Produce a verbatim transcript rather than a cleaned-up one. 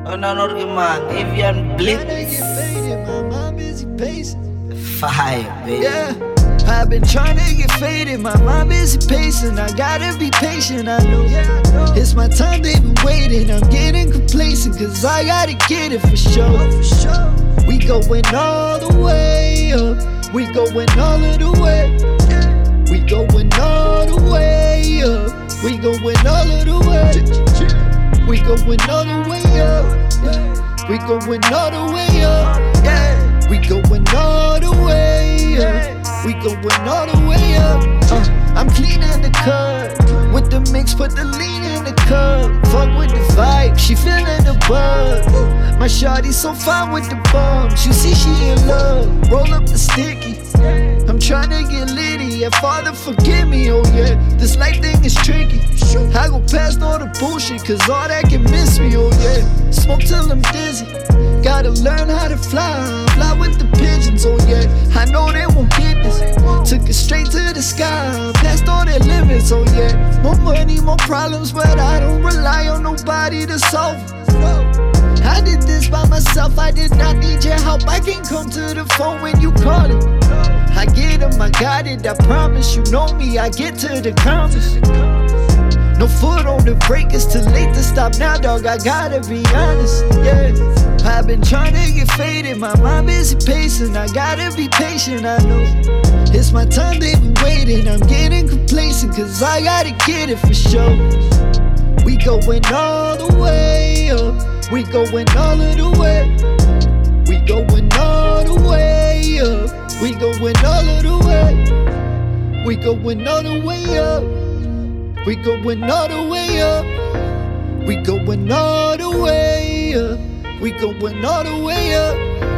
Unanormal, Avian Blitz. Gotta get faded, my mind busy pacing. Five, baby. Yeah, I've been trying to get faded, my mind busy pacing. I gotta be patient, I know. It's my time, they've been waiting. I'm getting complacent, cause I gotta get it for sure. We going all the way up. We going all of the way. We going all the way up. We going all of the way. We going all the way up. We going all the way up. Yeah. We going all the way up. We going all the way up. Uh, I'm cleaning the cut with the mix, put the lean in the cup. Fuck with the vibe, she feeling the buzz. My shawty so fine with the bums. You see she in love. Roll up the sticky. I'm tryna get litty. Yeah, Father forgive me. Oh yeah, this life thing is tricky. I go past all the bullshit, cause all that can miss me. Oh yeah, smoke till I'm dizzy. Gotta learn how to fly, fly with the pigeons. Oh yeah, I know they won't get this. Took it straight to the sky, past all their limits. Oh yeah, more money, more problems, but I don't rely on nobody to solve it. I did this by myself, I did not need your help. I can come to the phone when you call it. I get them, I got it, I promise. You know me, I get to the comments. No foot on the brake, it's too late to stop now, dog, I gotta be honest, yeah. I've been trying to get faded, my mind busy pacing. I gotta be patient, I know. It's my time, they've been waiting. I'm getting complacent, cause I gotta get it for sure. We going all the way up. We going all of the way. We going all the way up. We going all of the way. We going all the way up. We going all the way up. We going all the way up. We going all the way up.